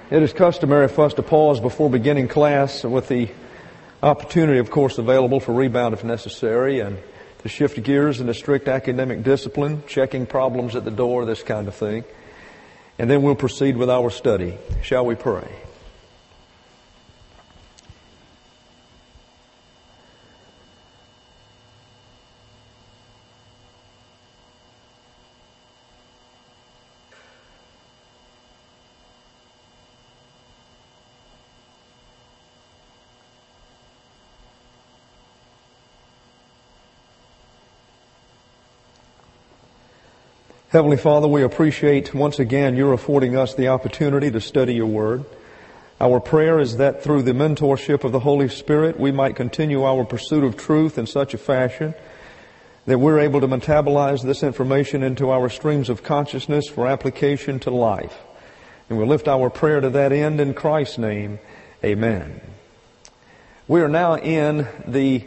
It is customary for us to pause before beginning class with the opportunity, of course, available for rebound if necessary, and to shift gears into strict academic discipline, checking problems at the door, this kind of thing. And then we'll proceed with our study. Shall we pray? Heavenly Father, we appreciate once again Your affording us the opportunity to study Your Word. Our prayer is that through the mentorship of the Holy Spirit, we might continue our pursuit of truth in such a fashion that we're able to metabolize this information into our streams of consciousness for application to life. And we lift our prayer to that end in Christ's name. Amen. We are now in the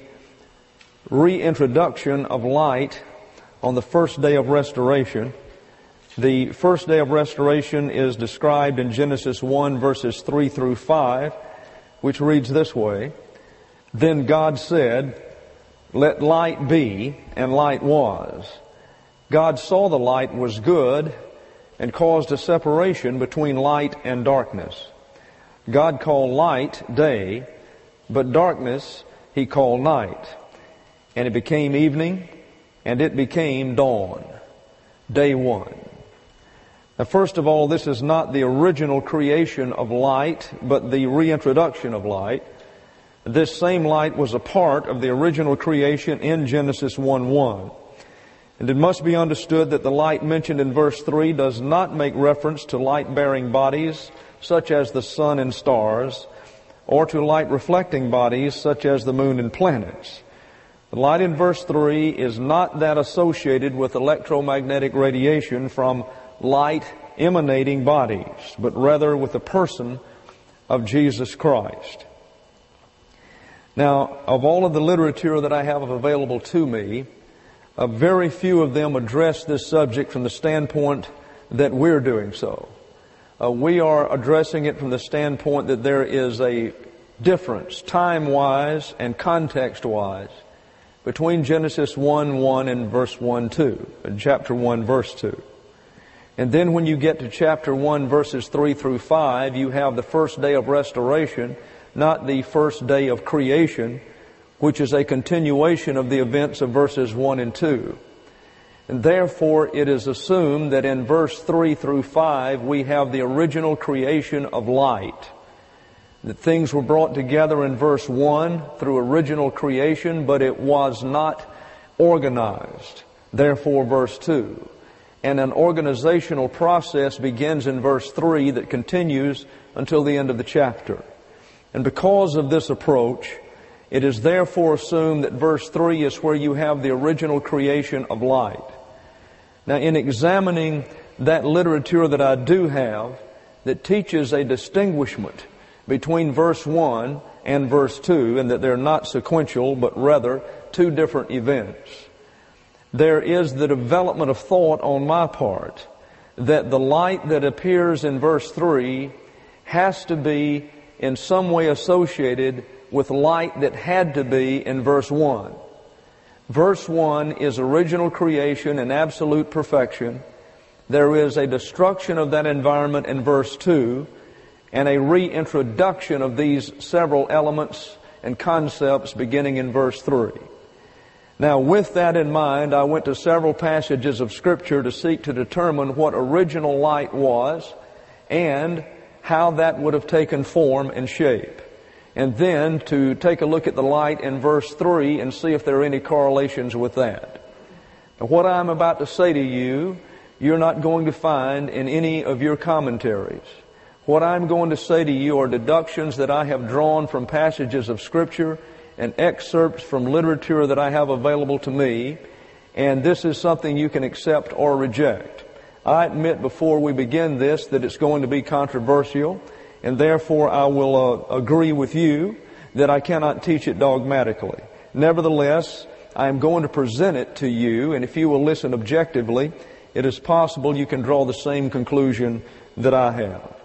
reintroduction of light on the first day of restoration. The first day of restoration is described in Genesis 1 verses 3 through 5, which reads this way: Then God said, Let light be, and light was. God saw the light was good, and caused a separation between light and darkness. God called light day, but darkness He called night. And it became evening, and it became dawn. Day one. Now, first of all, this is not the original creation of light, but the reintroduction of light. This same light was a part of the original creation in Genesis 1:1. And it must be understood that the light mentioned in verse 3 does not make reference to light-bearing bodies such as the sun and stars, or to light-reflecting bodies such as the moon and planets. The light in verse 3 is not that associated with electromagnetic radiation from light emanating bodies, but rather with the person of Jesus Christ. Now, of all of the literature that I have available to me, very few of them address this subject from the standpoint that we're doing so. We are addressing it from the standpoint that there is a difference, time-wise and context-wise, between Genesis 1:1 and verse 1:2, chapter 1, verse 2. And then when you get to chapter 1, verses 3 through 5, you have the first day of restoration, not the first day of creation, which is a continuation of the events of verses 1 and 2. And therefore, it is assumed that in verse 3 through 5, we have the original creation of light. That things were brought together in verse 1 through original creation, but it was not organized. Therefore, verse 2. And an organizational process begins in verse 3 that continues until the end of the chapter. And because of this approach, it is therefore assumed that verse 3 is where you have the original creation of light. Now, in examining that literature that I do have that teaches a distinguishment between verse 1 and verse 2, and that they're not sequential, but rather two different events, there is the development of thought on my part that the light that appears in verse 3 has to be in some way associated with light that had to be in verse 1. Verse 1 is original creation and absolute perfection. There is a destruction of that environment in verse 2, and a reintroduction of these several elements and concepts beginning in verse 3. Now, with that in mind, I went to several passages of Scripture to seek to determine what original light was and how that would have taken form and shape. And then to take a look at the light in verse 3 and see if there are any correlations with that. Now, what I'm about to say to you, you're not going to find in any of your commentaries. What I'm going to say to you are deductions that I have drawn from passages of Scripture and excerpts from literature that I have available to me, and this is something you can accept or reject. I admit before we begin this that it's going to be controversial, and therefore I will agree with you that I cannot teach it dogmatically. Nevertheless, I am going to present it to you, and if you will listen objectively, it is possible you can draw the same conclusion that I have.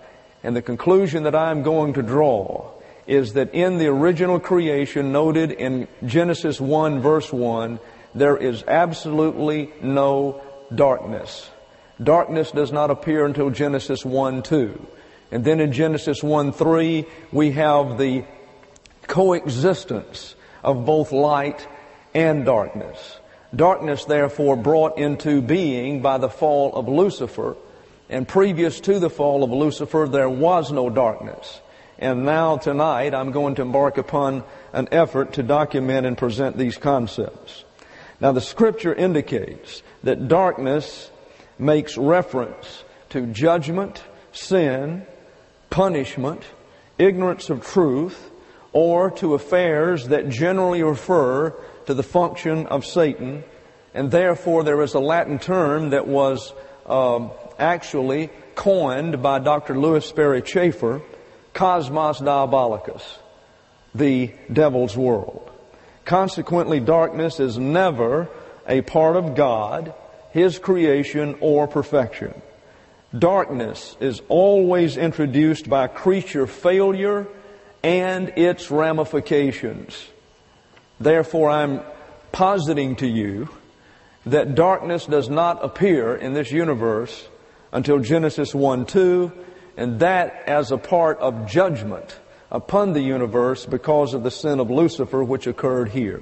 And the conclusion that I'm going to draw is that in the original creation noted in Genesis 1 verse 1, there is absolutely no darkness. Darkness does not appear until Genesis 1:2. And then in Genesis 1:3, we have the coexistence of both light and darkness. Darkness, therefore, brought into being by the fall of Lucifer. And previous to the fall of Lucifer, there was no darkness. And now tonight, I'm going to embark upon an effort to document and present these concepts. Now, the Scripture indicates that darkness makes reference to judgment, sin, punishment, ignorance of truth, or to affairs that generally refer to the function of Satan. And therefore, there is a Latin term that was actually coined by Dr. Louis Sperry Chafer, Cosmos Diabolicus, the devil's world. Consequently, darkness is never a part of God, His creation, or perfection. Darkness is always introduced by creature failure and its ramifications. Therefore, I'm positing to you that darkness does not appear in this universe until Genesis 1:2, and that as a part of judgment upon the universe because of the sin of Lucifer which occurred here.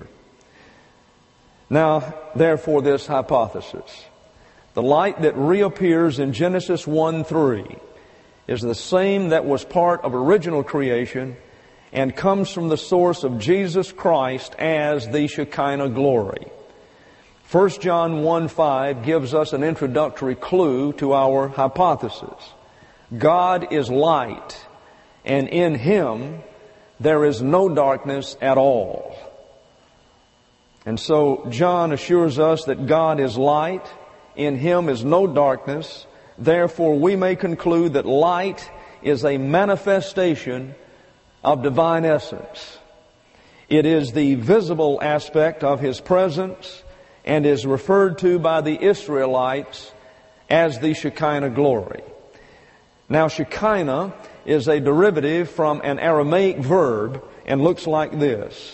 Now, therefore, this hypothesis. The light that reappears in Genesis 1:3 is the same that was part of original creation and comes from the source of Jesus Christ as the Shekinah glory. 1 John 1:5 gives us an introductory clue to our hypothesis. God is light, and in Him there is no darkness at all. And so John assures us that God is light, in Him is no darkness. Therefore, we may conclude that light is a manifestation of divine essence. It is the visible aspect of His presence and is referred to by the Israelites as the Shekinah glory. Now, Shekinah is a derivative from an Aramaic verb and looks like this: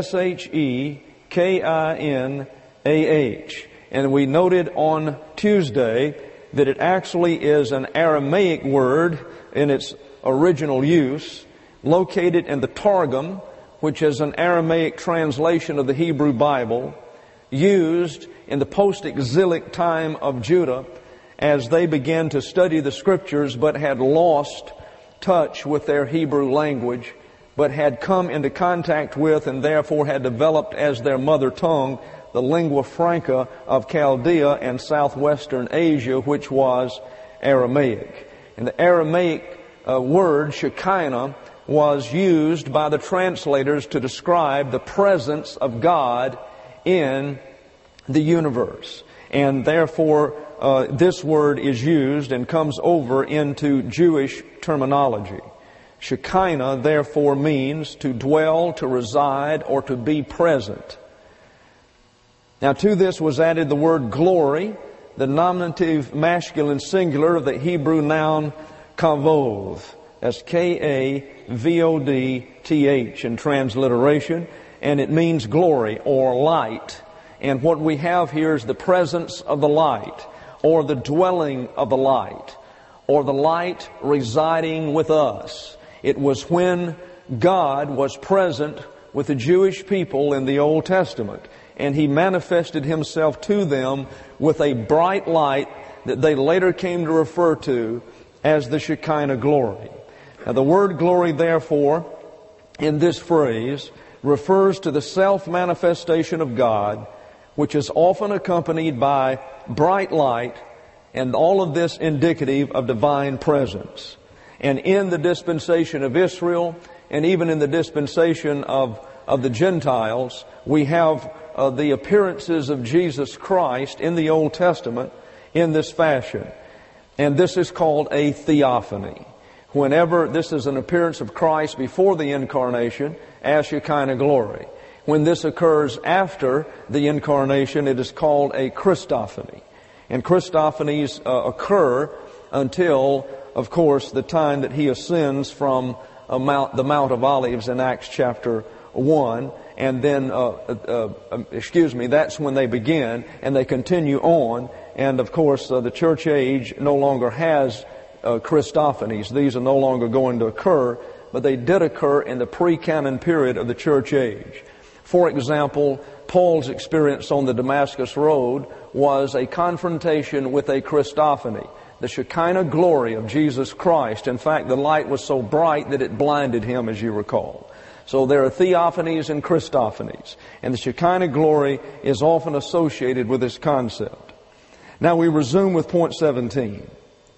Shekinah. And we noted on Tuesday that it actually is an Aramaic word in its original use, located in the Targum, which is an Aramaic translation of the Hebrew Bible, used in the post-exilic time of Judah as they began to study the Scriptures but had lost touch with their Hebrew language, but had come into contact with and therefore had developed as their mother tongue the lingua franca of Chaldea and southwestern Asia, which was Aramaic. And the Aramaic word Shekinah was used by the translators to describe the presence of God in the universe. And therefore, this word is used and comes over into Jewish terminology. Shekinah, therefore, means to dwell, to reside, or to be present. Now, to this was added the word glory, the nominative masculine singular of the Hebrew noun kavod. That's K-A-V-O-D-T-H in transliteration, and it means glory or light. And what we have here is the presence of the light, or the dwelling of the light, or the light residing with us. It was when God was present with the Jewish people in the Old Testament, and He manifested Himself to them with a bright light that they later came to refer to as the Shekinah glory. Now, the word glory, therefore, in this phrase, refers to the self-manifestation of God, which is often accompanied by bright light, and all of this indicative of divine presence. And in the dispensation of Israel, and even in the dispensation of the Gentiles, we have the appearances of Jesus Christ in the Old Testament in this fashion. And this is called a theophany. Whenever this is an appearance of Christ before the incarnation, as Shekinah glory. When this occurs after the incarnation, it is called a Christophany. And Christophanies occur until of course, the time that he ascends from the Mount of Olives in Acts chapter 1. And then, that's when they begin, and they continue on. And of course, the church age no longer has Christophanies. These are no longer going to occur, but they did occur in the pre-canon period of the church age. For example, Paul's experience on the Damascus Road was a confrontation with a Christophany, the Shekinah glory of Jesus Christ. In fact, the light was so bright that it blinded him, as you recall. So there are theophanies and Christophanies, and the Shekinah glory is often associated with this concept. Now we resume with point 17.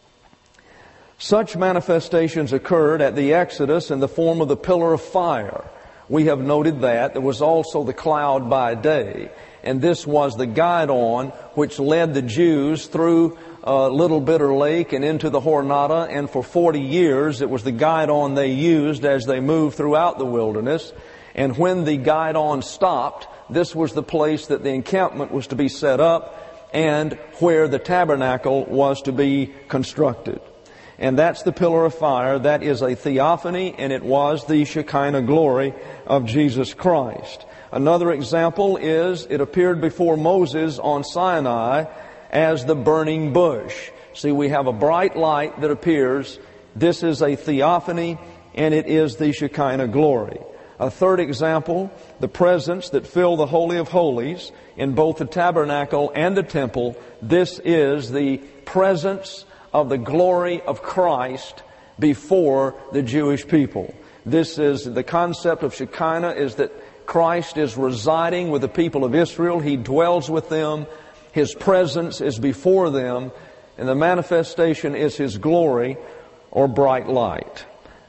Such manifestations occurred at the Exodus in the form of the pillar of fire. We have noted that. There was also the cloud by day, and this was the guidon which led the Jews through Little Bitter Lake and into the Jornada, and for 40 years it was the guidon they used as they moved throughout the wilderness. And when the guidon stopped, this was the place that the encampment was to be set up and where the tabernacle was to be constructed. And that's the pillar of fire. That is a theophany, and it was the Shekinah glory of Jesus Christ. Another example is it appeared before Moses on Sinai as the burning bush. See, we have a bright light that appears. This is a theophany, and it is the Shekinah glory. A third example, the presence that filled the Holy of Holies in both the tabernacle and the temple. This is the presence of the glory of Christ before the Jewish people. This is the concept of Shekinah, is that Christ is residing with the people of Israel. He dwells with them. His presence is before them, and the manifestation is His glory or bright light.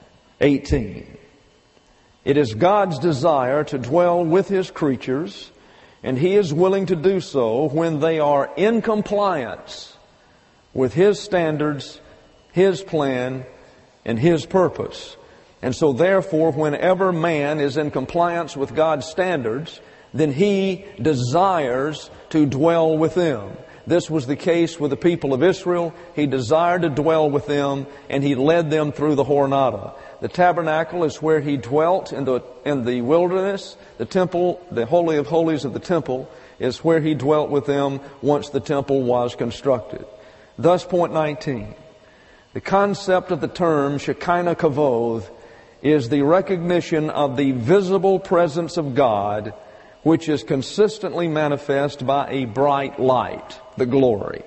18. It is God's desire to dwell with His creatures, and He is willing to do so when they are in compliance with His standards, His plan, and His purpose. And so therefore, whenever man is in compliance with God's standards, then He desires to dwell with them. This was the case with the people of Israel. He desired to dwell with them, and He led them through the Jornada. The tabernacle is where He dwelt in the wilderness. The temple, the Holy of Holies of the temple, is where He dwelt with them once the temple was constructed. Thus, point 19. The concept of the term Shekinah Kavod is the recognition of the visible presence of God, which is consistently manifest by a bright light, the glory.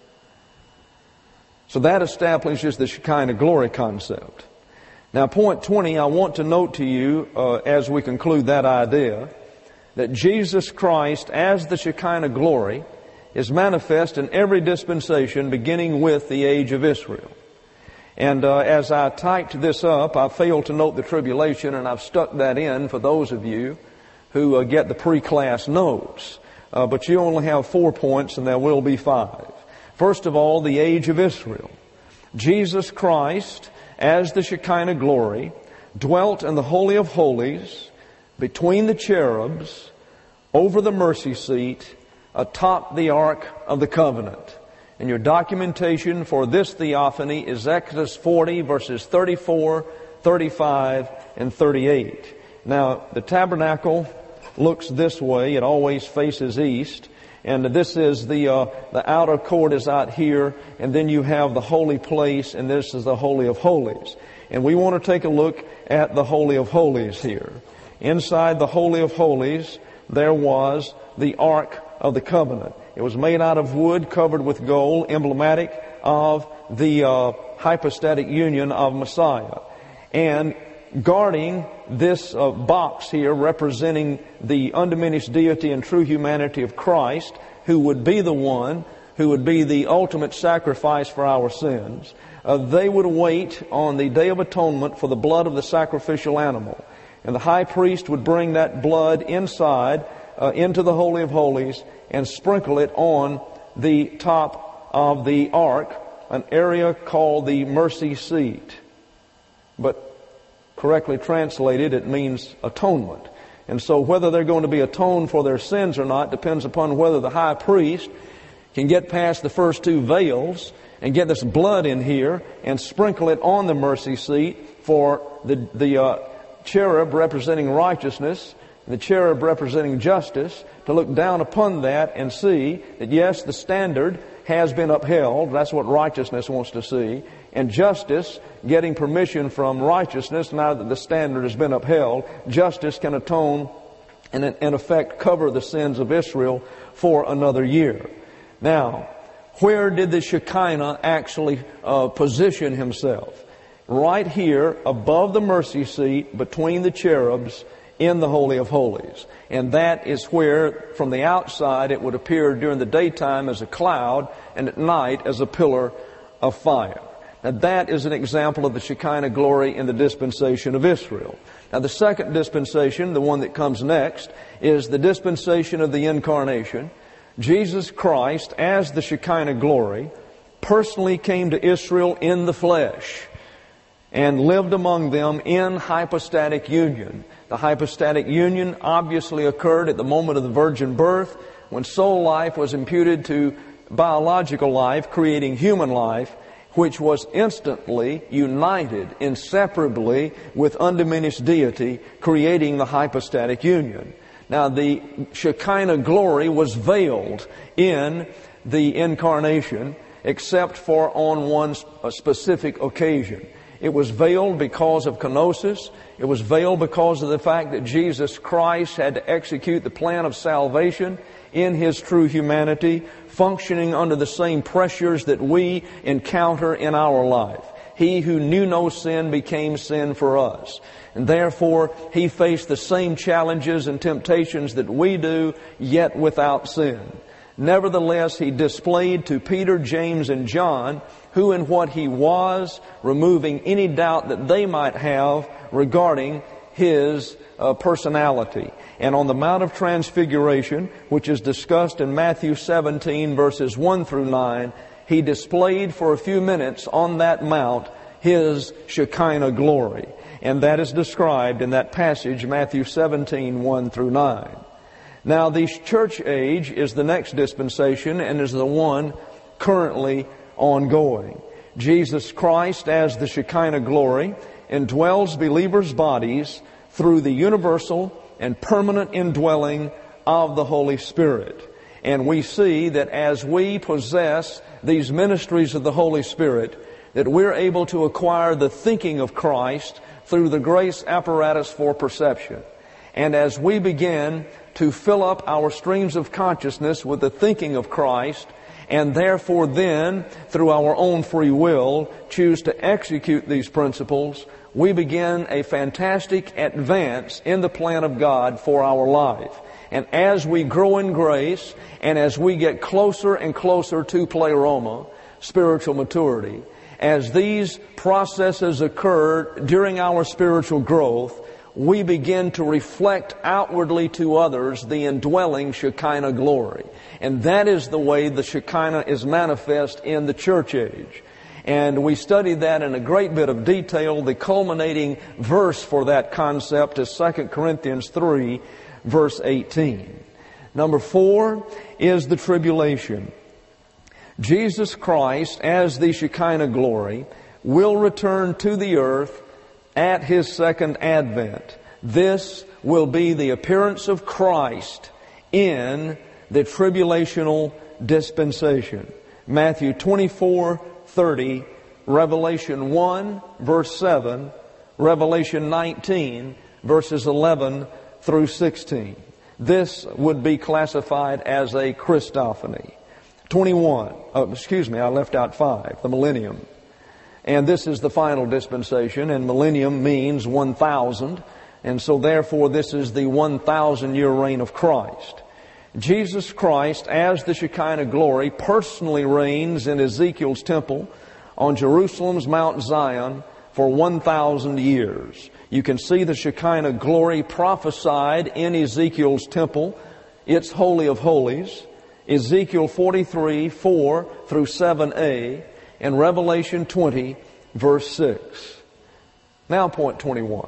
So that establishes the Shekinah glory concept. Now, point 20, I want to note to you, as we conclude that idea, that Jesus Christ, as the Shekinah glory, is manifest in every dispensation, beginning with the age of Israel. And as I typed this up, I failed to note the tribulation, and I've stuck that in for those of you who get the pre-class notes. But you only have 4 points, and there will be 5. First of all, the age of Israel. Jesus Christ, as the Shekinah glory, dwelt in the Holy of Holies, between the cherubs, over the mercy seat, atop the Ark of the Covenant. And your documentation for this theophany is Exodus 40, verses 34, 35, and 38. Now, the tabernacle looks this way. It always faces east. And this is the outer court is out here. And then you have the holy place, and this is the Holy of Holies. And we want to take a look at the Holy of Holies here. Inside the Holy of Holies, there was the Ark of the Covenant. It was made out of wood covered with gold, emblematic of the hypostatic union of Messiah. And guarding this box here, representing the undiminished deity and true humanity of Christ, who would be the one who would be the ultimate sacrifice for our sins, they would wait on the Day of Atonement for the blood of the sacrificial animal. And the high priest would bring that blood inside, into the Holy of Holies, and sprinkle it on the top of the ark, an area called the mercy seat. But correctly translated, it means atonement. And so whether they're going to be atoned for their sins or not depends upon whether the high priest can get past the first two veils and get this blood in here and sprinkle it on the mercy seat for the cherub representing righteousness, the cherub representing justice, to look down upon that and see that yes, the standard has been upheld. That's what righteousness wants to see. And justice, getting permission from righteousness, now that the standard has been upheld, justice can atone and in effect cover the sins of Israel for another year. Now, where did the Shekinah actually position himself? Right here above the mercy seat between the cherubs in the Holy of Holies. And that is where, from the outside, it would appear during the daytime as a cloud and at night as a pillar of fire. Now that is an example of the Shekinah glory in the dispensation of Israel. Now the second dispensation, the one that comes next, is the dispensation of the Incarnation. Jesus Christ, as the Shekinah glory, personally came to Israel in the flesh and lived among them in hypostatic union. The hypostatic union obviously occurred at the moment of the virgin birth, when soul life was imputed to biological life, creating human life, which was instantly united inseparably with undiminished deity, creating the hypostatic union. Now, the Shekinah glory was veiled in the Incarnation, except for on one specific occasion. It was veiled because of kenosis. It was veiled because of the fact that Jesus Christ had to execute the plan of salvation in His true humanity, functioning under the same pressures that we encounter in our life. He who knew no sin became sin for us. And therefore, He faced the same challenges and temptations that we do, yet without sin. Nevertheless, He displayed to Peter, James, and John who and what He was, removing any doubt that they might have regarding His personality. And on the Mount of Transfiguration, which is discussed in Matthew 17, verses 1 through 9, He displayed for a few minutes on that mount His Shekinah glory. And that is described in that passage, Matthew 17, 1 through 9. Now, the church age is the next dispensation and is the one currently ongoing. Jesus Christ, as the Shekinah glory, indwells believers' bodies through the universal and permanent indwelling of the Holy Spirit. And we see that as we possess these ministries of the Holy Spirit, that we're able to acquire the thinking of Christ through the grace apparatus for perception. And as we begin to fill up our streams of consciousness with the thinking of Christ, and therefore then, through our own free will, choose to execute these principles, we begin a fantastic advance in the plan of God for our life. And as we grow in grace, and as we get closer and closer to pleroma, spiritual maturity, as these processes occur during our spiritual growth, we begin to reflect outwardly to others the indwelling Shekinah glory. And that is the way the Shekinah is manifest in the church age. And we studied that in a great bit of detail. The culminating verse for that concept is 2 Corinthians 3, verse 18. Number 4 is the tribulation. Jesus Christ, as the Shekinah glory, will return to the earth at His second advent. This will be the appearance of Christ in the tribulational dispensation. Matthew 24:30, Revelation 1, verse 7, Revelation 19, verses 11 through 16. This would be classified as a Christophany. 21, I left out 5, the millennium. And this is the final dispensation, and millennium means 1,000. And so therefore this is the 1,000-year reign of Christ. Jesus Christ, as the Shekinah glory, personally reigns in Ezekiel's temple on Jerusalem's Mount Zion for 1,000 years. You can see the Shekinah glory prophesied in Ezekiel's temple. It's Holy of Holies. Ezekiel 43, 4 through 7a. And Revelation 20, verse 6. Now point 21.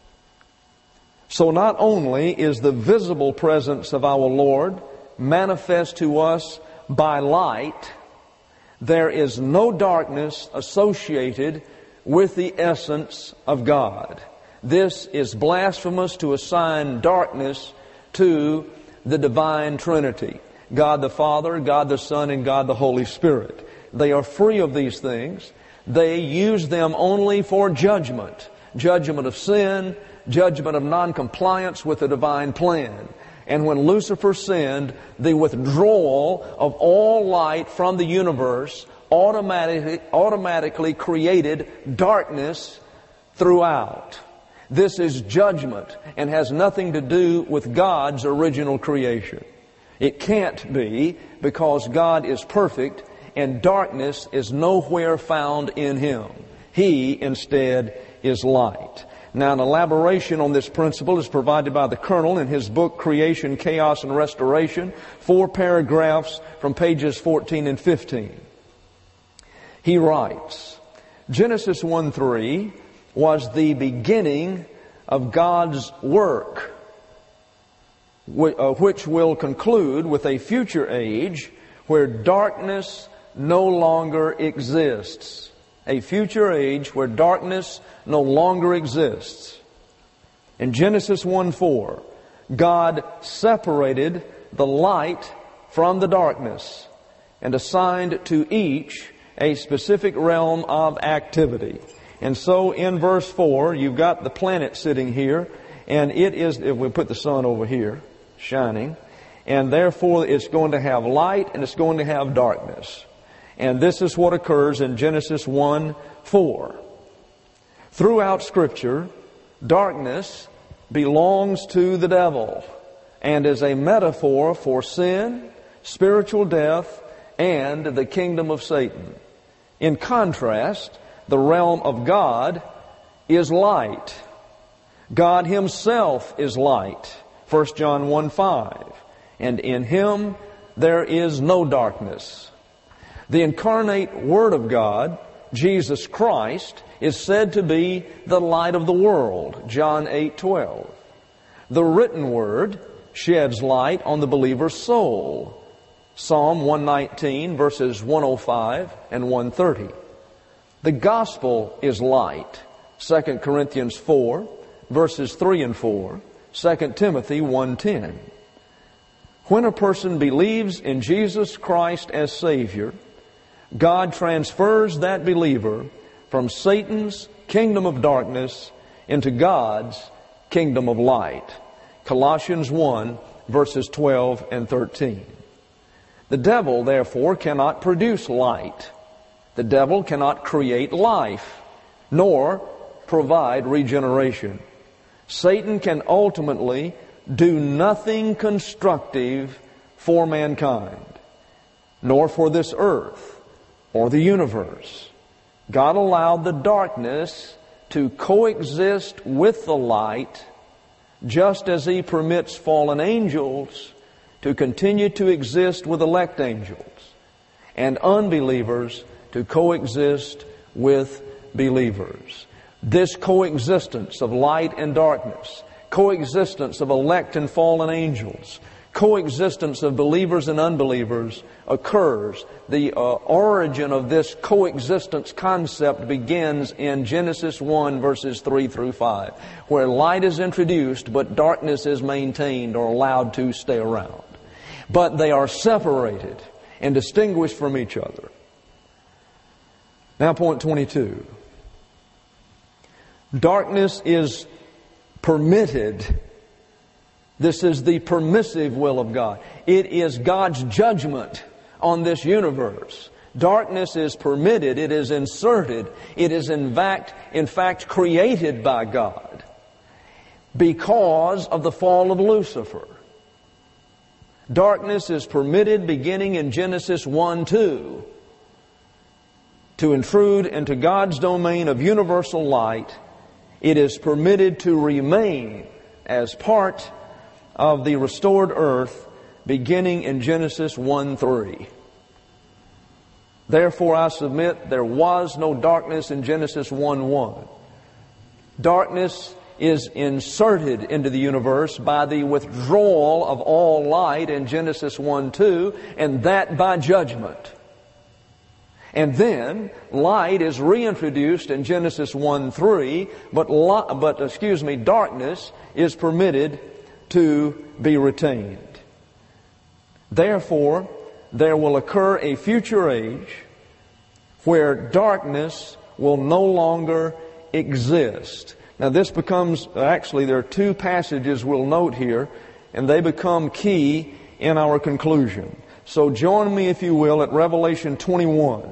So not only is the visible presence of our Lord manifest to us by light, there is no darkness associated with the essence of God. This is blasphemous to assign darkness to the divine Trinity, God the Father, God the Son, and God the Holy Spirit. They are free of these things. They use them only for judgment. Judgment of sin, judgment of non-compliance with the divine plan. And when Lucifer sinned, the withdrawal of all light from the universe automatically created darkness throughout. This is judgment and has nothing to do with God's original creation. It can't be, because God is perfect and darkness is nowhere found in Him. He instead is light. Now, an elaboration on this principle is provided by the Colonel in his book, Creation, Chaos, and Restoration, 4 paragraphs from pages 14 and 15. He writes, Genesis 1:3 was the beginning of God's work, which will conclude with a future age where darkness no longer exists. A future age where darkness no longer exists. In Genesis 1:4, God separated the light from the darkness and assigned to each a specific realm of activity. And so in verse 4, you've got the planet sitting here, and it is, if we put the sun over here, shining, and therefore it's going to have light and it's going to have darkness. And this is what occurs in Genesis 1:4. Throughout Scripture, darkness belongs to the devil and is a metaphor for sin, spiritual death, and the kingdom of Satan. In contrast, the realm of God is light. God Himself is light. 1 John 1:5. And in Him there is no darkness. The incarnate Word of God, Jesus Christ, is said to be the light of the world. John 8:12. The written Word sheds light on the believer's soul. Psalm 119, verses 105 and 130. The gospel is light. 2 Corinthians 4, verses 3 and 4. 2 Timothy 1:10. When a person believes in Jesus Christ as Savior, God transfers that believer from Satan's kingdom of darkness into God's kingdom of light. Colossians 1, verses 12 and 13. The devil, therefore, cannot produce light. The devil cannot create life, nor provide regeneration. Satan can ultimately do nothing constructive for mankind, nor for this earth or the universe. God allowed the darkness to coexist with the light, just as He permits fallen angels to continue to exist with elect angels, and unbelievers to coexist with believers. This coexistence of light and darkness, coexistence of elect and fallen angels, coexistence of believers and unbelievers occurs. The origin of this coexistence concept begins in Genesis 1, verses 3 through 5, where light is introduced, but darkness is maintained or allowed to stay around. But they are separated and distinguished from each other. Now, point 22. Darkness is permitted. This is the permissive will of God. It is God's judgment on this universe. Darkness is permitted. It is inserted. It is in fact created by God because of the fall of Lucifer. Darkness is permitted beginning in Genesis 1:2 to intrude into God's domain of universal light. It is permitted to remain as part of the restored earth beginning in Genesis 1:3. Therefore I submit there was no darkness in Genesis 1:1. Darkness is inserted into the universe by the withdrawal of all light in Genesis 1:2, and that by judgment. And then light is reintroduced in Genesis 1:3, but darkness is permitted to be retained. Therefore, there will occur a future age where darkness will no longer exist. Now this becomes, actually there are two passages we'll note here, and they become key in our conclusion. So join me, if you will, at Revelation 21.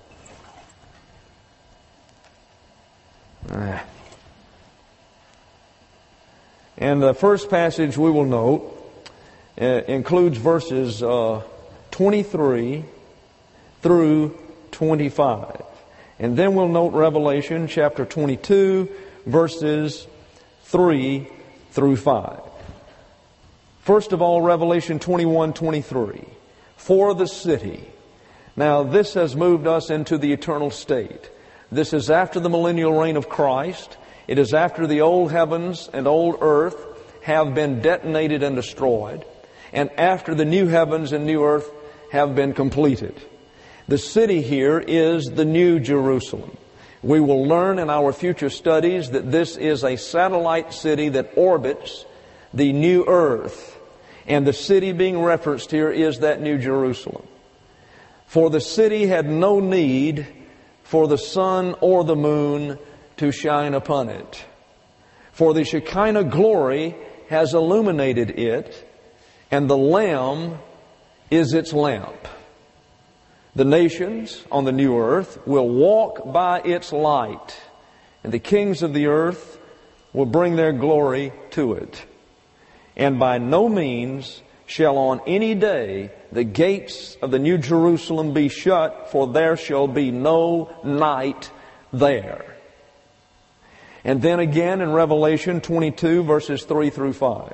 And the first passage we will note includes verses 23 through 25. And then we'll note Revelation chapter 22, verses 3 through 5. First of all, Revelation 21:23. For the city. Now this has moved us into the eternal state. This is after the millennial reign of Christ. It is after the old heavens and old earth have been detonated and destroyed, and after the new heavens and new earth have been completed. The city here is the New Jerusalem. We will learn in our future studies that this is a satellite city that orbits the new earth. And the city being referenced here is that New Jerusalem. For the city had no need for the sun or the moon to shine upon it. For the Shekinah glory has illuminated it, and the Lamb is its lamp. The nations on the new earth will walk by its light, and the kings of the earth will bring their glory to it. And by no means shall on any day the gates of the New Jerusalem be shut, for there shall be no night there. And then again in Revelation 22, verses 3 through 5.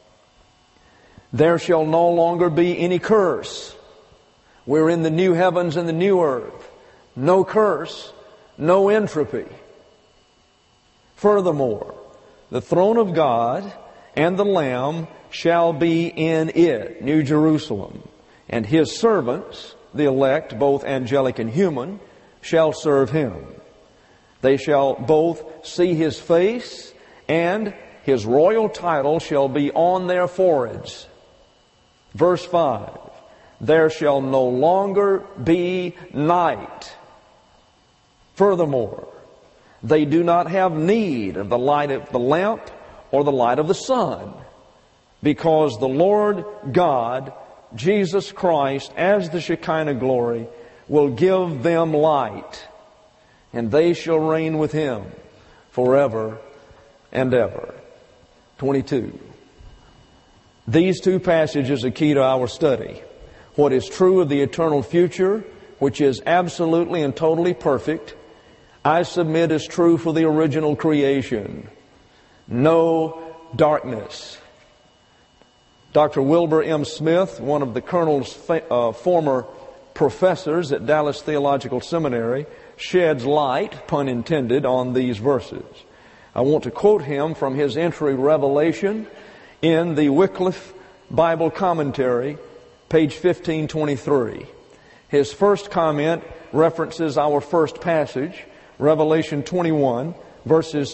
There shall no longer be any curse. We're in the new heavens and the new earth. No curse, no entropy. Furthermore, the throne of God and the Lamb shall be in it, New Jerusalem, and His servants, the elect, both angelic and human, shall serve Him. They shall both see His face, and His royal title shall be on their foreheads. Verse 5, there shall no longer be night. Furthermore, they do not have need of the light of the lamp or the light of the sun, because the Lord God, Jesus Christ, as the Shekinah glory, will give them light, and they shall reign with Him forever and ever. 22. These two passages are key to our study. What is true of the eternal future, which is absolutely and totally perfect, I submit is true for the original creation. No darkness. Dr. Wilbur M. Smith, one of the Colonel's former professors at Dallas Theological Seminary, sheds light, pun intended, on these verses. I want to quote him from his entry Revelation in the Wycliffe Bible Commentary, page 1523. His first comment references our first passage, Revelation 21, verses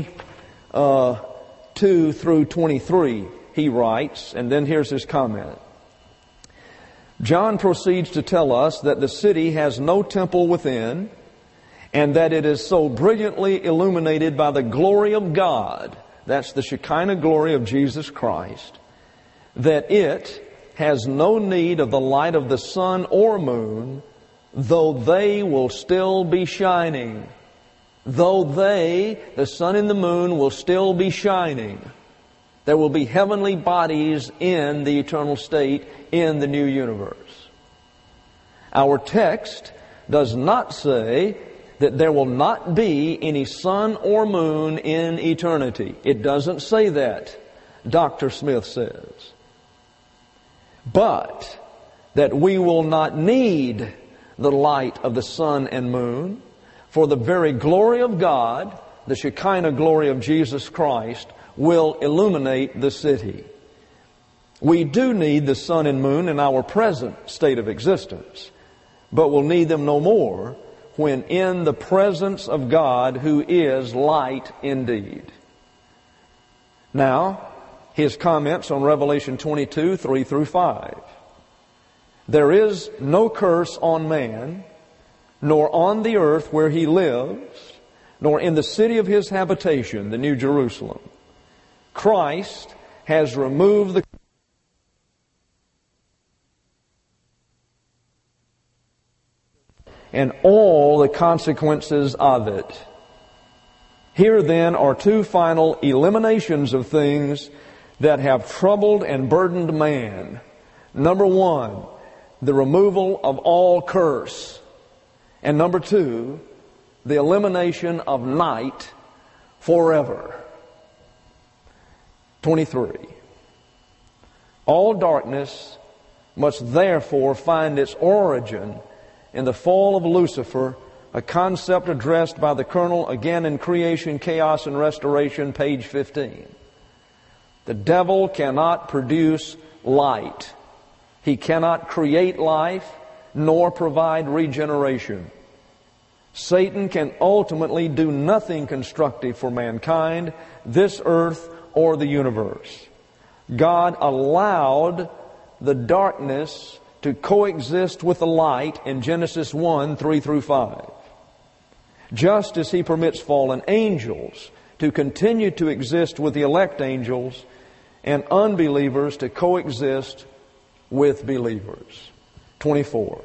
22 through 23. He writes, and then here's his comment. John proceeds to tell us that the city has no temple within, and that it is so brilliantly illuminated by the glory of God, that's the Shekinah glory of Jesus Christ, that it has no need of the light of the sun or moon, though they will still be shining. Though they, the sun and the moon, will still be shining. There will be heavenly bodies in the eternal state in the new universe. Our text does not say that there will not be any sun or moon in eternity. It doesn't say that, Dr. Smith says. But that we will not need the light of the sun and moon, for the very glory of God, the Shekinah glory of Jesus Christ, will illuminate the city. We do need the sun and moon in our present state of existence, but we'll need them no more when in the presence of God, who is light indeed. Now, his comments on Revelation 22, 3 through 5. There is no curse on man, nor on the earth where he lives, nor in the city of his habitation, the New Jerusalem. Christ has removed the and all the consequences of it. Here then are two final eliminations of things that have troubled and burdened man. Number one, the removal of all curse. And number two, the elimination of night forever. 23. All darkness must therefore find its origin in the fall of Lucifer, a concept addressed by the Colonel again in Creation, Chaos, and Restoration, page 15. The devil cannot produce light. He cannot create life nor provide regeneration. Satan can ultimately do nothing constructive for mankind, this earth, or the universe. God allowed the darkness to coexist with the light in Genesis 1, 3 through 5. Just as He permits fallen angels to continue to exist with the elect angels and unbelievers to coexist with believers. 24.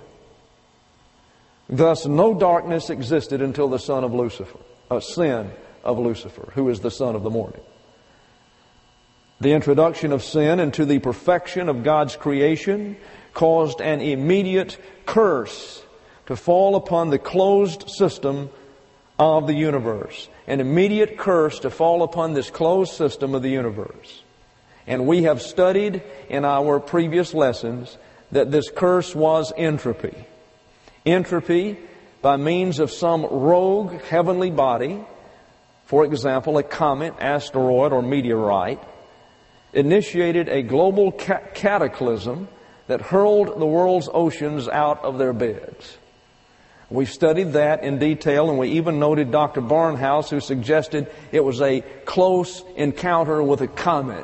Thus no darkness existed until the sin of Lucifer, who is the son of the morning. The introduction of sin into the perfection of God's creation caused an immediate curse to fall upon the closed system of the universe. An immediate curse to fall upon this closed system of the universe. And we have studied in our previous lessons that this curse was entropy. Entropy by means of some rogue heavenly body, for example, a comet, asteroid, or meteorite, initiated a global cataclysm that hurled the world's oceans out of their beds. We studied that in detail, and we even noted Dr. Barnhouse, who suggested it was a close encounter with a comet.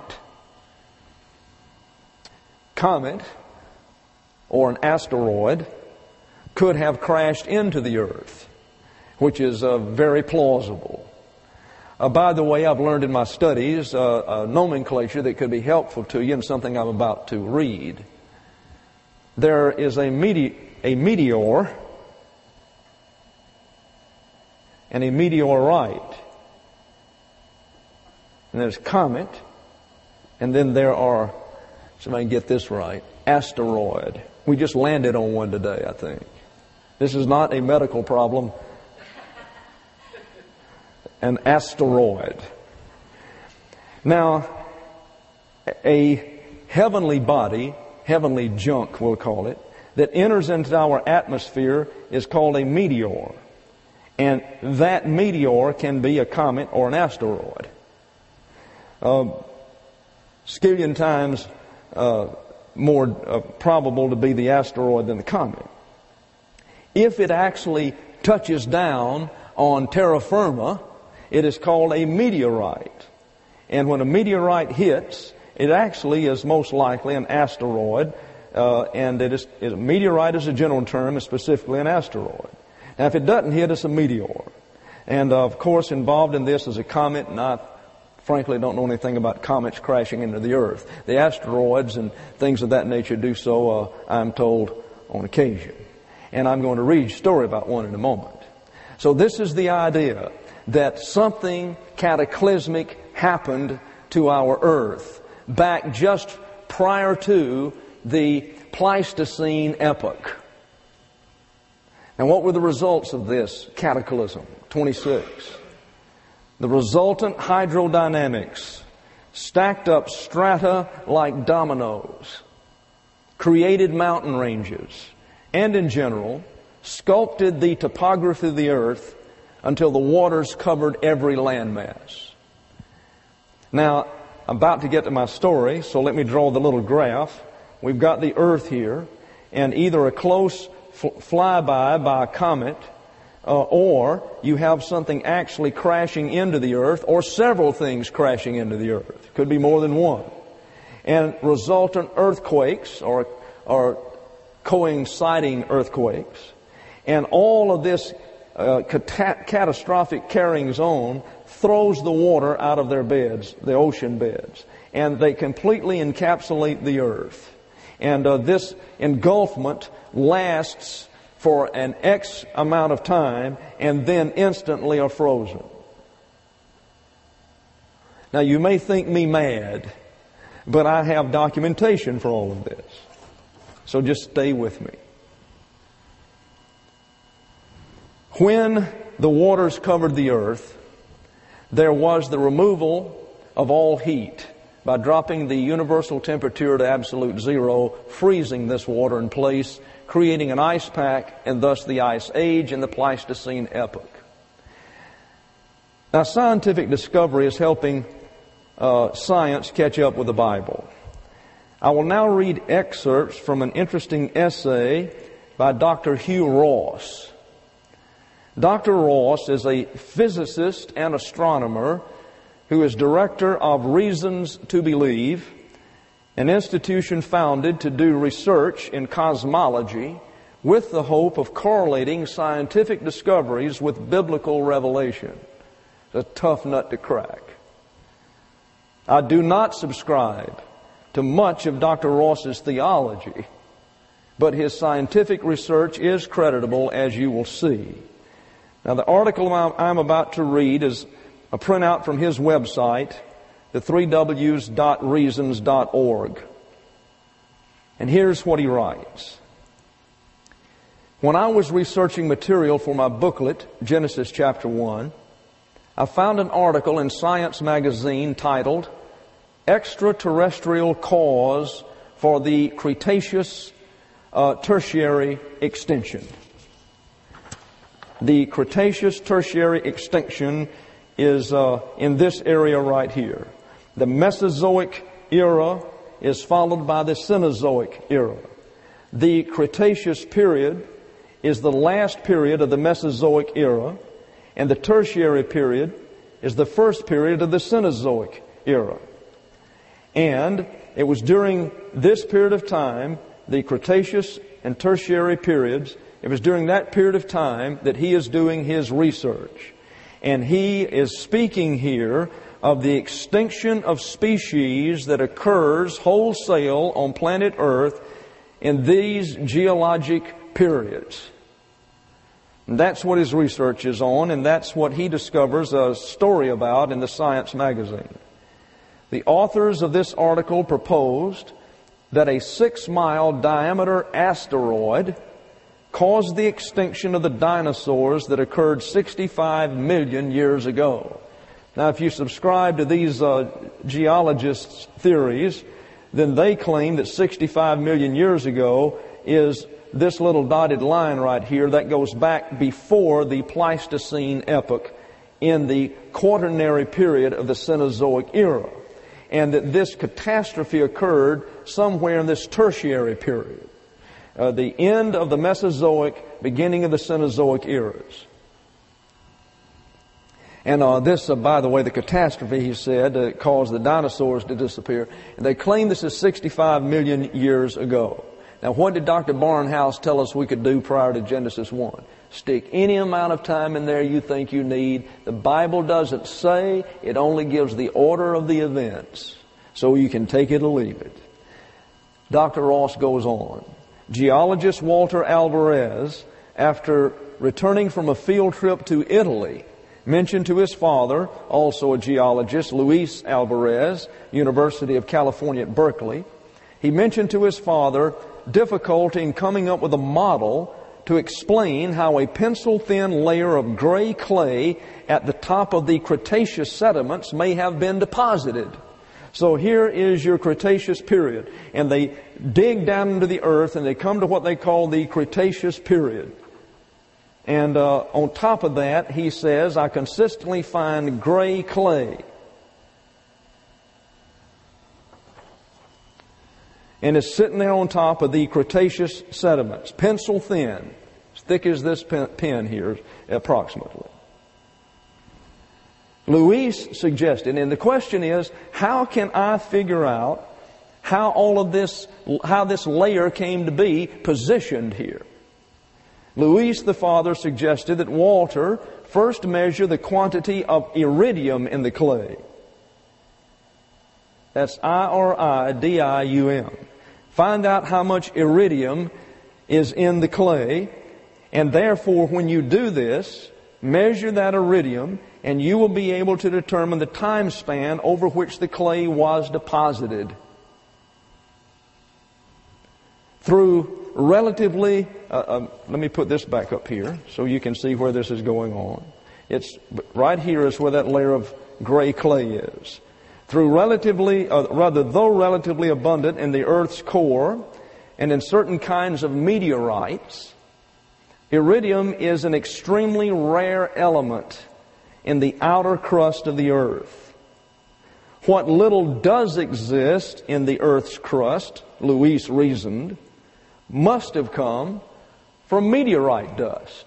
Comet, or an asteroid, could have crashed into the earth, which is very plausible. By the way, I've learned in my studies a nomenclature that could be helpful to you in something I'm about to read. There is a meteor and a meteorite. And there's comet, and then there are, somebody get this right, asteroid. We just landed on one today, I think. This is not a medical problem. An asteroid. Now, a heavenly body, heavenly junk we'll call it, that enters into our atmosphere is called a meteor. And that meteor can be a comet or an asteroid. Skillion times more probable to be the asteroid than the comet. If it actually touches down on terra firma, it is called a meteorite. And when a meteorite hits, it actually is most likely an asteroid. And a meteorite is a general term, and specifically an asteroid. Now, if it doesn't hit, it's a meteor. And, of course, involved in this is a comet, and I frankly don't know anything about comets crashing into the earth. The asteroids and things of that nature do so, I'm told, on occasion. And I'm going to read a story about one in a moment. So this is the idea that something cataclysmic happened to our earth back just prior to the Pleistocene epoch. And what were the results of this cataclysm? 26. The resultant hydrodynamics stacked up strata like dominoes, created mountain ranges, and in general, sculpted the topography of the earth until the waters covered every landmass. Now, I'm about to get to my story, so let me draw the little graph. We've got the earth here, and either a close flyby by a comet, or you have something actually crashing into the earth, or several things crashing into the earth. Could be more than one. And resultant earthquakes, or coinciding earthquakes. And all of this catastrophic carryings on throws the water out of their beds, the ocean beds. And they completely encapsulate the earth. And this engulfment lasts for an X amount of time and then instantly are frozen. Now you may think me mad, but I have documentation for all of this. So just stay with me. When the waters covered the earth, there was the removal of all heat by dropping the universal temperature to absolute zero, freezing this water in place, creating an ice pack, and thus the Ice Age and the Pleistocene epoch. Now, scientific discovery is helping science catch up with the Bible. I will now read excerpts from an interesting essay by Dr. Hugh Ross. Dr. Ross is a physicist and astronomer who is director of Reasons to Believe, an institution founded to do research in cosmology with the hope of correlating scientific discoveries with biblical revelation. It's a tough nut to crack. I do not subscribe to much of Dr. Ross's theology, but his scientific research is creditable, as you will see. Now, the article I'm about to read is a printout from his website, the 3ws.reasons.org. And here's what he writes. When I was researching material for my booklet, Genesis chapter 1, I found an article in Science magazine titled Extraterrestrial Cause for the Cretaceous Tertiary Extinction. The Cretaceous Tertiary Extinction is in this area right here. The Mesozoic era is followed by the Cenozoic era. The Cretaceous period is the last period of the Mesozoic era, and the Tertiary period is the first period of the Cenozoic era. And it was during this period of time, the Cretaceous and Tertiary periods, it was during that period of time that he is doing his research. And he is speaking here of the extinction of species that occurs wholesale on planet Earth in these geologic periods. And that's what his research is on, and that's what he discovers a story about in the Science magazine. The authors of this article proposed that a 6-mile diameter asteroid caused the extinction of the dinosaurs that occurred 65 million years ago. Now, if you subscribe to these geologists' theories, then they claim that 65 million years ago is this little dotted line right here that goes back before the Pleistocene epoch in the Quaternary period of the Cenozoic era, and that this catastrophe occurred somewhere in this Tertiary period. The end of the Mesozoic, beginning of the Cenozoic eras. And this, by the way, the catastrophe, he said, caused the dinosaurs to disappear. And they claim this is 65 million years ago. Now, what did Dr. Barnhouse tell us we could do prior to Genesis 1? Stick any amount of time in there you think you need. The Bible doesn't say. It only gives the order of the events. So you can take it or leave it. Dr. Ross goes on. Geologist Walter Alvarez, after returning from a field trip to Italy, mentioned to his father, also a geologist, Luis Alvarez, University of California at Berkeley, he mentioned to his father difficulty in coming up with a model to explain how a pencil-thin layer of gray clay at the top of the Cretaceous sediments may have been deposited. So here is your Cretaceous period, and they dig down into the earth and they come to what they call the Cretaceous period. And on top of that, he says, I consistently find gray clay. And it's sitting there on top of the Cretaceous sediments, pencil thin, as thick as this pen here, approximately. Luis suggested, and the question is, how can I figure out how this layer came to be positioned here? Luis the father suggested that Walter first measure the quantity of iridium in the clay. That's iridium. Find out how much iridium is in the clay, and therefore when you do this, measure that iridium, and you will be able to determine the time span over which the clay was deposited. Through relatively, let me put this back up here so you can see where this is going on. It's right here is where that layer of gray clay is. Though relatively abundant in the Earth's core and in certain kinds of meteorites, iridium is an extremely rare element in the outer crust of the Earth. What little does exist in the Earth's crust, Luis reasoned, must have come from meteorite dust.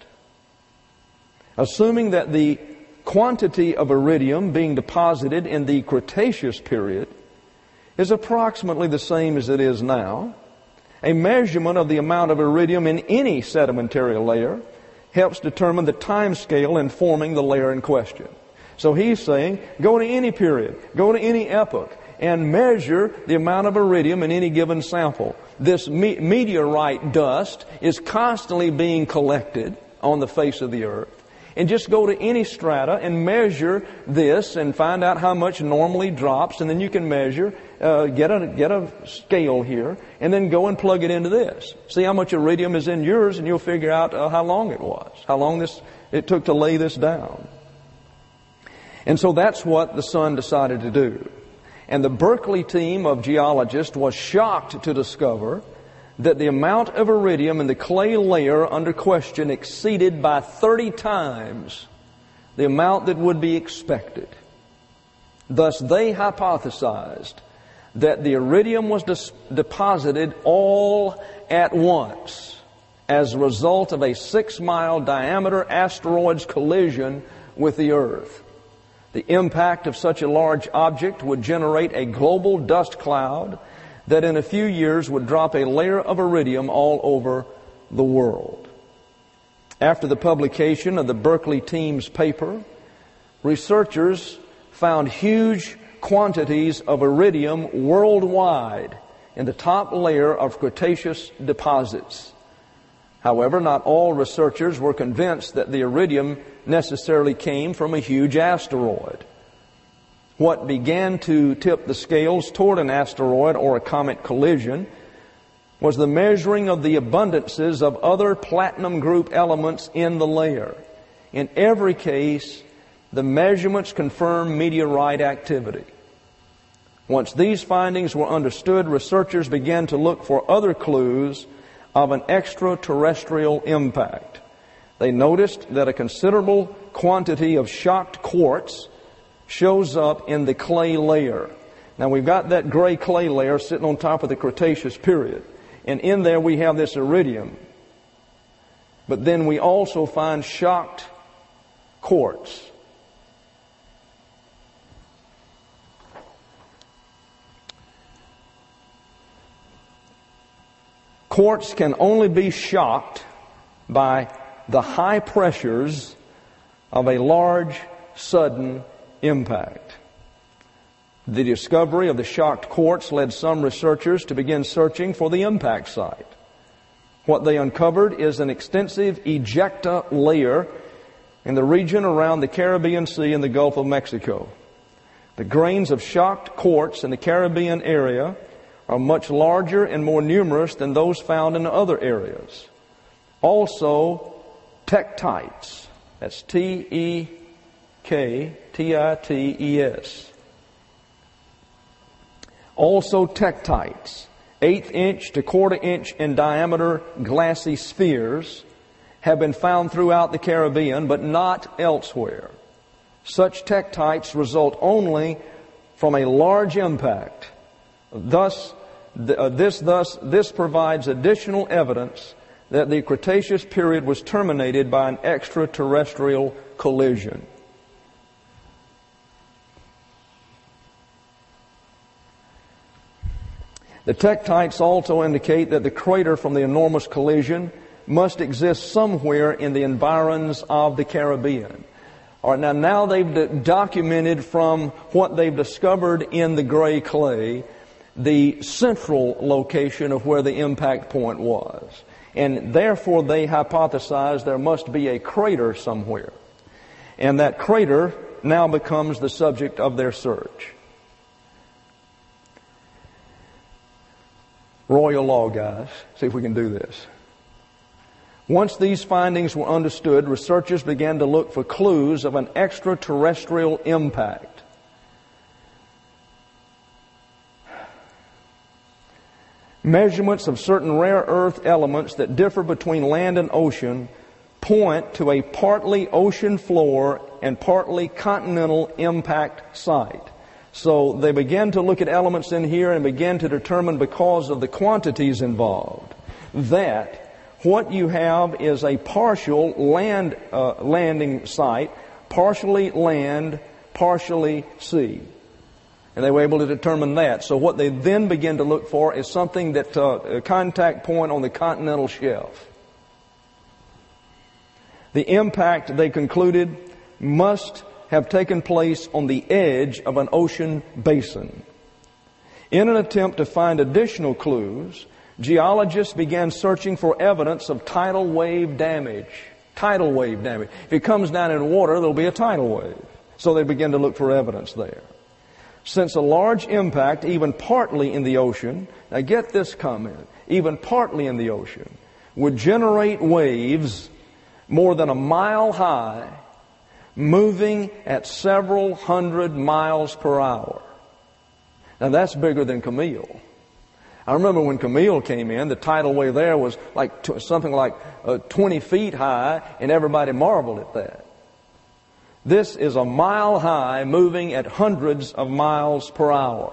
Assuming that the quantity of iridium being deposited in the Cretaceous period is approximately the same as it is now, a measurement of the amount of iridium in any sedimentary layer helps determine the time scale in forming the layer in question. So he's saying, go to any period, go to any epoch, and measure the amount of iridium in any given sample. This meteorite dust is constantly being collected on the face of the earth. And just go to any strata and measure this and find out how much normally drops, and then you can measure, get a scale here, and then go and plug it into this. See how much iridium is in yours, and you'll figure out how long it was, how long it took to lay this down. And so that's what the son decided to do. And the Berkeley team of geologists was shocked to discover that the amount of iridium in the clay layer under question exceeded by 30 times the amount that would be expected. Thus, they hypothesized that the iridium was deposited all at once as a result of a 6-mile diameter asteroid's collision with the Earth. The impact of such a large object would generate a global dust cloud that in a few years would drop a layer of iridium all over the world. After the publication of the Berkeley team's paper, researchers found huge quantities of iridium worldwide in the top layer of Cretaceous deposits. However, not all researchers were convinced that the iridium necessarily came from a huge asteroid. What began to tip the scales toward an asteroid or a comet collision was the measuring of the abundances of other platinum group elements in the layer. In every case, the measurements confirmed meteorite activity. Once these findings were understood, researchers began to look for other clues of an extraterrestrial impact. They noticed that a considerable quantity of shocked quartz shows up in the clay layer. Now we've got that gray clay layer sitting on top of the Cretaceous period. And in there we have this iridium. But then we also find shocked quartz. Quartz can only be shocked by the high pressures of a large, sudden impact. The discovery of the shocked quartz led some researchers to begin searching for the impact site. What they uncovered is an extensive ejecta layer in the region around the Caribbean Sea and the Gulf of Mexico. The grains of shocked quartz in the Caribbean area are much larger and more numerous than those found in other areas. Also, tektites, that's T-E-K-T-I-T-E-S. Also tektites, 1/8 inch to 1/4 inch in diameter glassy spheres, have been found throughout the Caribbean, but not elsewhere. Such tektites result only from a large impact. This provides additional evidence that the Cretaceous period was terminated by an extraterrestrial collision. The tektites also indicate that the crater from the enormous collision must exist somewhere in the environs of the Caribbean. All right, now they've documented from what they've discovered in the gray clay the central location of where the impact point was. And therefore they hypothesize there must be a crater somewhere. And that crater now becomes the subject of their search. Royal law, guys. See if we can do this. Once these findings were understood, researchers began to look for clues of an extraterrestrial impact. Measurements of certain rare earth elements that differ between land and ocean point to a partly ocean floor and partly continental impact site. So they began to look at elements in here and began to determine, because of the quantities involved, that what you have is a partial landing site, partially land, partially sea. And they were able to determine that. So what they then begin to look for is something that a contact point on the continental shelf. The impact, they concluded, must have taken place on the edge of an ocean basin. In an attempt to find additional clues, geologists began searching for evidence of tidal wave damage. Tidal wave damage. If it comes down in water, there'll be a tidal wave. So they began to look for evidence there. Since a large impact, even partly in the ocean, now get this comment, even partly in the ocean, would generate waves more than a mile high, moving at several hundred miles per hour. Now that's bigger than Camille. I remember when Camille came in, the tidal wave there was like something like 20 feet high, and everybody marveled at that. This is a mile high, moving at hundreds of miles per hour.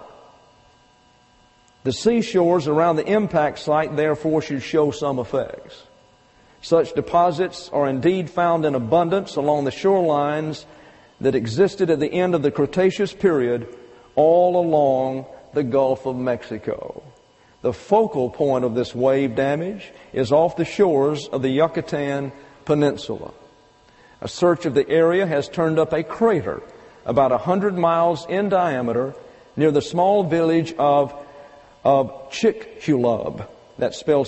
The seashores around the impact site therefore should show some effects. Such deposits are indeed found in abundance along the shorelines that existed at the end of the Cretaceous period all along the Gulf of Mexico. The focal point of this wave damage is off the shores of the Yucatan Peninsula. A search of the area has turned up a crater about 100 miles in diameter near the small village of Chicxulub. That's spelled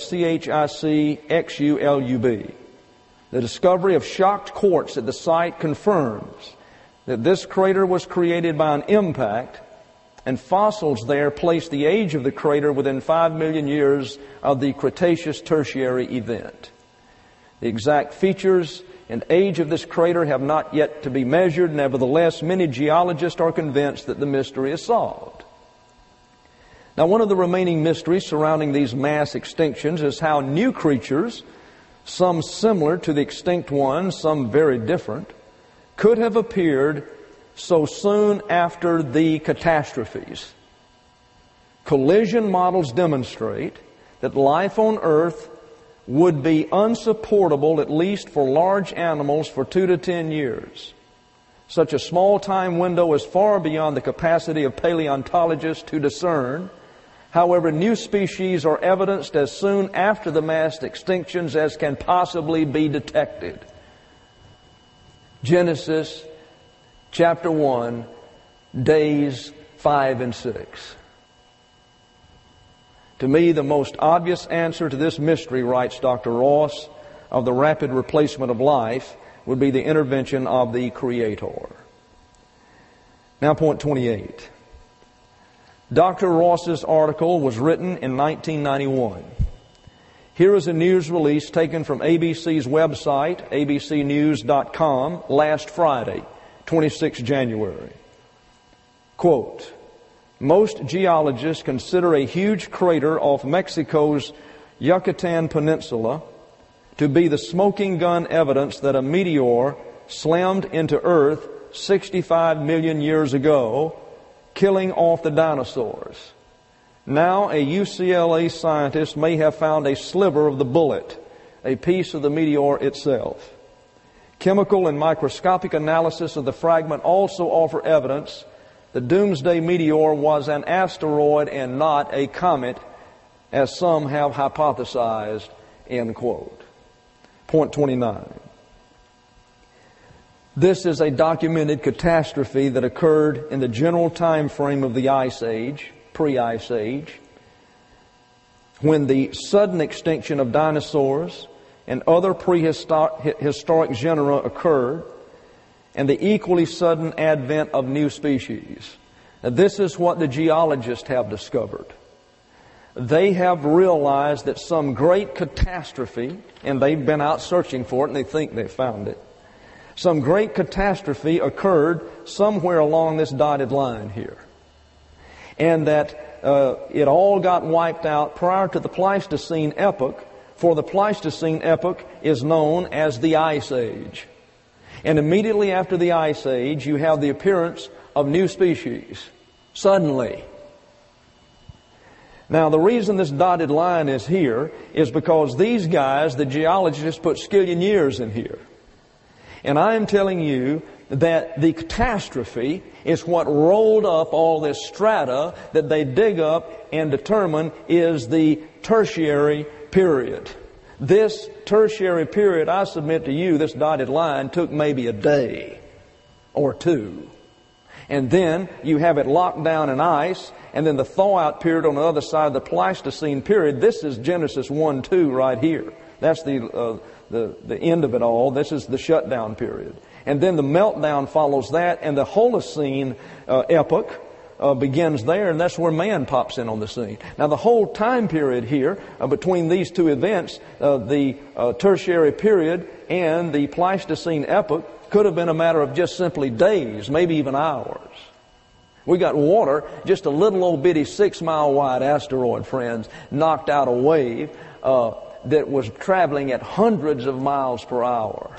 Chicxulub. The discovery of shocked quartz at the site confirms that this crater was created by an impact, and fossils there place the age of the crater within 5 million years of the Cretaceous Tertiary event. The exact features and age of this crater have not yet to be measured. Nevertheless, many geologists are convinced that the mystery is solved. Now, one of the remaining mysteries surrounding these mass extinctions is how new creatures, some similar to the extinct ones, some very different, could have appeared so soon after the catastrophes. Collision models demonstrate that life on Earth would be unsupportable, at least for large animals, for 2 to 10 years. Such a small time window is far beyond the capacity of paleontologists to discern. However, new species are evidenced as soon after the mass extinctions as can possibly be detected. Genesis chapter 1, days 5 and 6. To me, the most obvious answer to this mystery, writes Dr. Ross, of the rapid replacement of life would be the intervention of the Creator. Now, point 28. Dr. Ross's article was written in 1991. Here is a news release taken from ABC's website, abcnews.com, last Friday, 26 January. Quote, most geologists consider a huge crater off Mexico's Yucatan Peninsula to be the smoking gun evidence that a meteor slammed into Earth 65 million years ago, killing off the dinosaurs. Now a UCLA scientist may have found a sliver of the bullet, a piece of the meteor itself. Chemical and microscopic analysis of the fragment also offer evidence the doomsday meteor was an asteroid and not a comet, as some have hypothesized, end quote. Point 29. This is a documented catastrophe that occurred in the general time frame of the Ice Age, pre-Ice Age, when the sudden extinction of dinosaurs and other prehistoric genera occurred, and the equally sudden advent of new species. Now, this is what the geologists have discovered. They have realized that some great catastrophe, and they've been out searching for it and they think they found it, some great catastrophe occurred somewhere along this dotted line here. And that it all got wiped out prior to the Pleistocene epoch, for the Pleistocene epoch is known as the Ice Age. And immediately after the Ice Age, you have the appearance of new species, suddenly. Now, the reason this dotted line is here is because these guys, the geologists, put skillion years in here. And I am telling you that the catastrophe is what rolled up all this strata that they dig up and determine is the tertiary period. This tertiary period, I submit to you, this dotted line took maybe a day or two. And then you have it locked down in ice, and then the thaw-out period on the other side of the Pleistocene period. This is Genesis 1-2 right here. That's the end of it all. This is the shutdown period. And then the meltdown follows that, and the Holocene epoch begins there, and that's where man pops in on the scene. Now, the whole time period here between these two events, the tertiary period and the Pleistocene epoch, could have been a matter of just simply days, maybe even hours. We got water, just a little old bitty 6-mile wide asteroid, friends, knocked out a wave that was traveling at hundreds of miles per hour.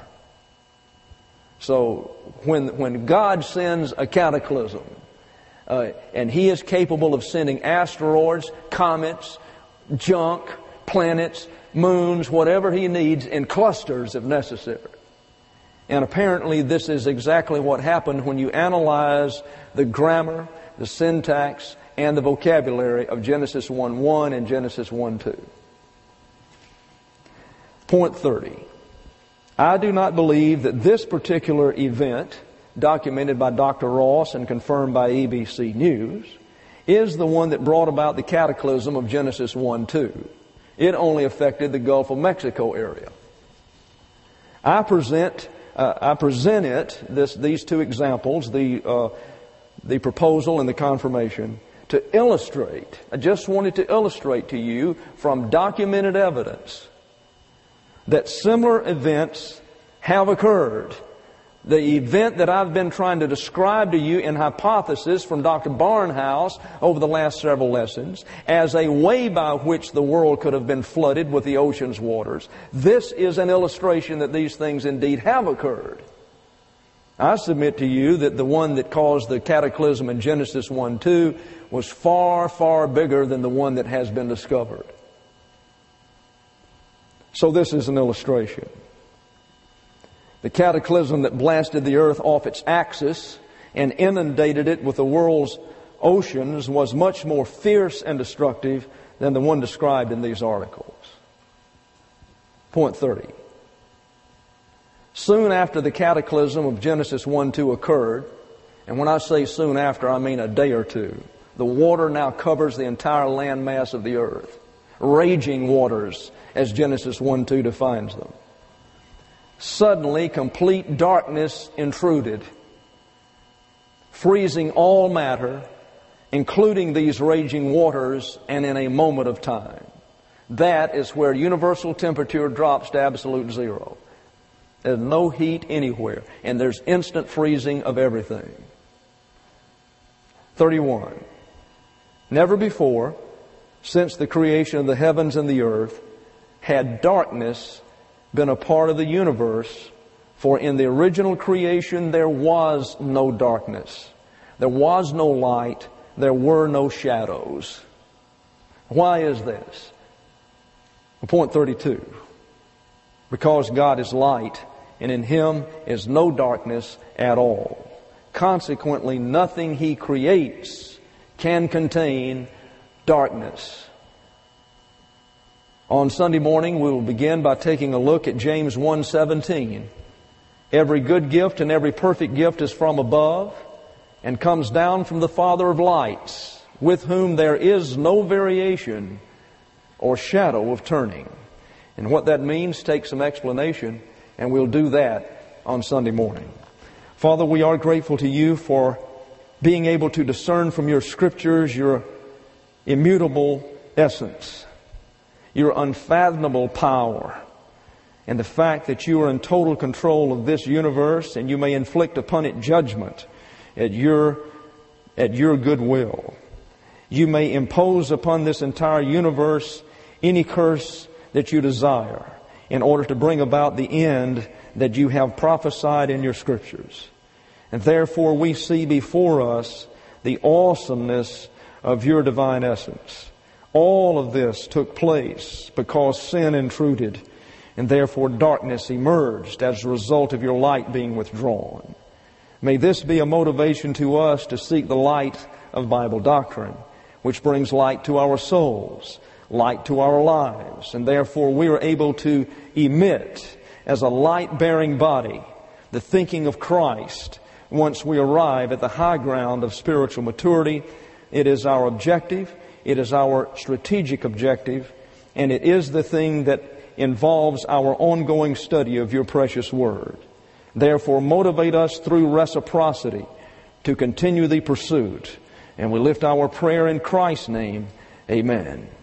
So when God sends a cataclysm, and He is capable of sending asteroids, comets, junk, planets, moons, whatever He needs in clusters if necessary. And apparently this is exactly what happened when you analyze the grammar, the syntax, and the vocabulary of Genesis 1:1 and Genesis 1:2. Point 30. I do not believe that this particular event, documented by Dr. Ross and confirmed by ABC News, is the one that brought about the cataclysm of Genesis 1:2. It only affected the Gulf of Mexico area. I present these two examples, the proposal and the confirmation, to illustrate. I just wanted to illustrate to you from documented evidence that similar events have occurred. The event that I've been trying to describe to you in hypothesis from Dr. Barnhouse over the last several lessons as a way by which the world could have been flooded with the ocean's waters. This is an illustration that these things indeed have occurred. I submit to you that the one that caused the cataclysm in Genesis 1:2 was far, far bigger than the one that has been discovered. So this is an illustration. The cataclysm that blasted the earth off its axis and inundated it with the world's oceans was much more fierce and destructive than the one described in these articles. Point 30. Soon after the cataclysm of Genesis 1:2 occurred, and when I say soon after, I mean a day or two, the water now covers the entire landmass of the earth. Raging waters, as Genesis 1:2 defines them. Suddenly, complete darkness intruded, freezing all matter, including these raging waters, and in a moment of time. That is where universal temperature drops to absolute zero. There's no heat anywhere, and there's instant freezing of everything. 31. Never before, since the creation of the heavens and the earth, had darkness been a part of the universe, for in the original creation there was no darkness. There was no light. There were no shadows. Why is this? Point 32. Because God is light, and in Him is no darkness at all. Consequently, nothing He creates can contain darkness. On Sunday morning, we will begin by taking a look at James 1:17. Every good gift and every perfect gift is from above and comes down from the Father of lights, with whom there is no variation or shadow of turning. And what that means takes some explanation, and we'll do that on Sunday morning. Father, we are grateful to You for being able to discern from Your Scriptures Your immutable essence, Your unfathomable power, and the fact that You are in total control of this universe, and You may inflict upon it judgment at Your good will. You may impose upon this entire universe any curse that You desire in order to bring about the end that You have prophesied in Your Scriptures. And therefore we see before us the awesomeness of Your divine essence. All of this took place because sin intruded, and therefore darkness emerged as a result of Your light being withdrawn. May this be a motivation to us to seek the light of Bible doctrine, which brings light to our souls, light to our lives, and therefore we are able to emit as a light-bearing body the thinking of Christ once we arrive at the high ground of spiritual maturity. It is our objective, it is our strategic objective, and it is the thing that involves our ongoing study of Your precious Word. Therefore, motivate us through reciprocity to continue the pursuit. And we lift our prayer in Christ's name. Amen.